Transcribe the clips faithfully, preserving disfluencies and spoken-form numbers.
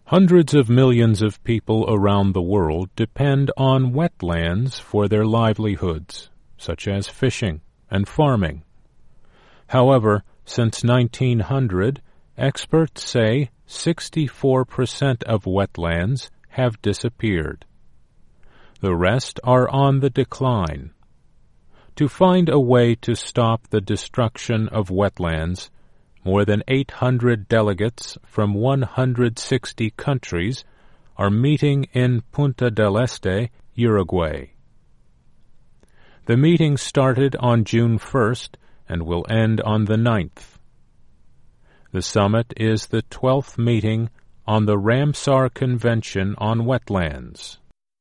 Hundreds of millions of people around the world depend on wetlands for their livelihoods, such as fishing and farming. However, since nineteen hundred, experts say sixty-four percent of wetlands have disappeared. The rest are on the decline. To find a way to stop the destruction of wetlands, more than eight hundred delegates from one hundred sixty countries are meeting in Punta del Este, Uruguay. The meeting started on June first and will end on the ninth. The summit is the twelfth meeting on the Ramsar Convention on Wetlands.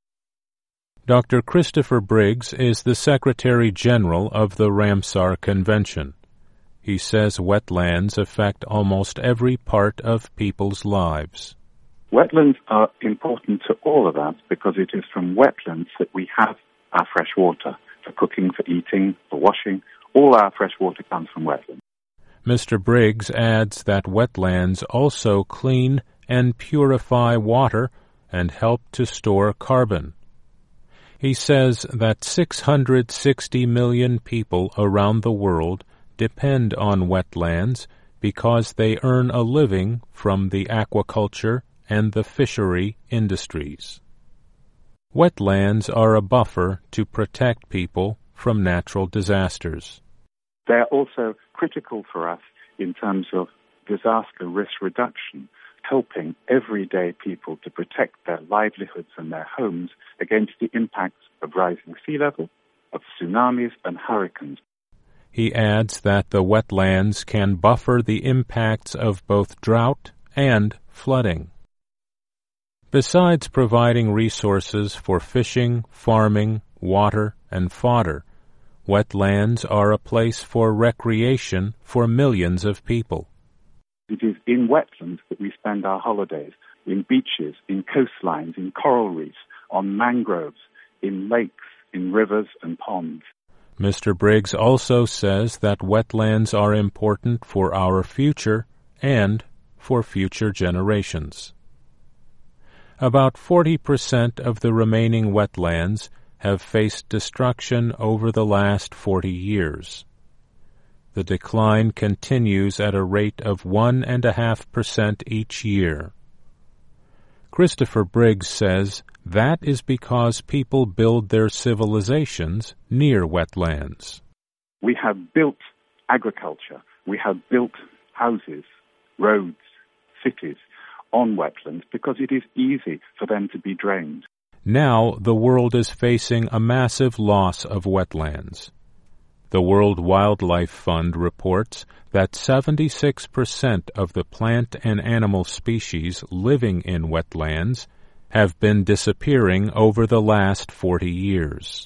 Doctor Christopher Briggs is the Secretary General of the Ramsar Convention. He says wetlands affect almost every part of people's lives. Wetlands are important to all of us because it is from wetlands that we have our fresh water for cooking, for eating, for washing. All our fresh water comes from wetlands. Mister Briggs adds that wetlands also clean and purify water and help to store carbon. He says that six hundred sixty million people around the world depend on wetlands because they earn a living from the aquaculture and the fishery industries. Wetlands are a buffer to protect people from natural disasters. They are also critical for us in terms of disaster risk reduction, helping everyday people to protect their livelihoods and their homes against the impacts of rising sea level, of tsunamis and hurricanes. He adds that the wetlands can buffer the impacts of both drought and flooding. Besides providing resources for fishing, farming, water, and fodder, wetlands are a place for recreation for millions of people. It is in wetlands that we spend our holidays, in beaches, in coastlines, in coral reefs, on mangroves, in lakes, in rivers and ponds. Mister Briggs also says that wetlands are important for our future and for future generations. About forty percent of the remaining wetlands have faced destruction over the last forty years. The decline continues at a rate of one and a half percent each year. Christopher Briggs says that is because people build their civilizations near wetlands. We have built agriculture, we have built houses, roads, cities on wetlands because it is easy for them to be drained. Now the world is facing a massive loss of wetlands. The World Wildlife Fund reports that seventy-six percent of the plant and animal species living in wetlands have been disappearing over the last forty years.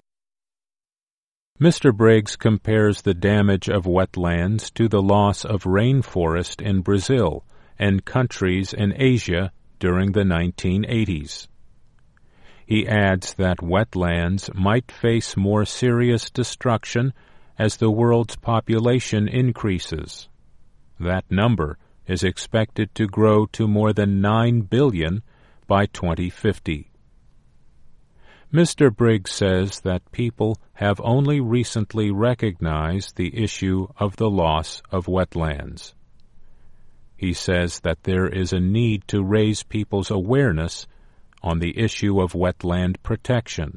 Mister Briggs compares the damage of wetlands to the loss of rainforest in Brazil and countries in Asia during the nineteen eighties. He adds that wetlands might face more serious destruction as the world's population increases. That number is expected to grow to more than nine billion by twenty fifty. Mister Briggs says that people have only recently recognized the issue of the loss of wetlands. He says that there is a need to raise people's awareness on the issue of wetland protection.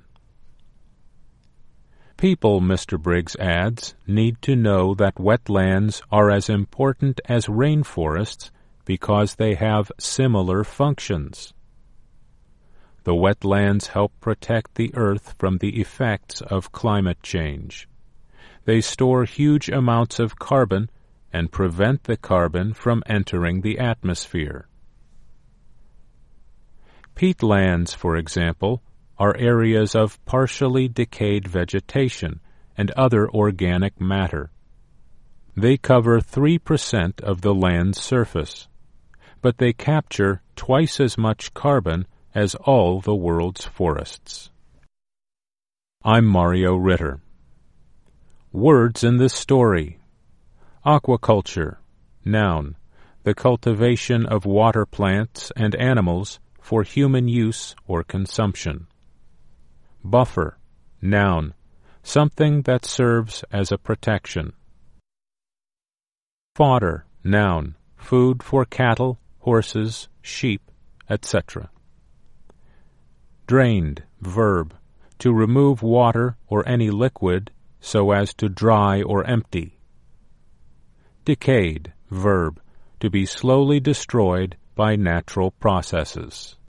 People, Mister Briggs adds, need to know that wetlands are as important as rainforests because they have similar functions. The wetlands help protect the earth from the effects of climate change. They store huge amounts of carbon and prevent the carbon from entering the atmosphere. Peatlands, for example, are areas of partially decayed vegetation and other organic matter. They cover three percent of the land's surface, but they capture twice as much carbon as all the world's forests. I'm Mario Ritter. Words in this story. Aquaculture, noun. the cultivation of water plants and animals for human use or consumption. Buffer, noun, something that serves as a protection. Fodder, noun, food for cattle, horses, sheep, et cetera. Drained, verb, to remove water or any liquid so as to dry or empty. Decayed, verb, to be slowly destroyed by natural processes.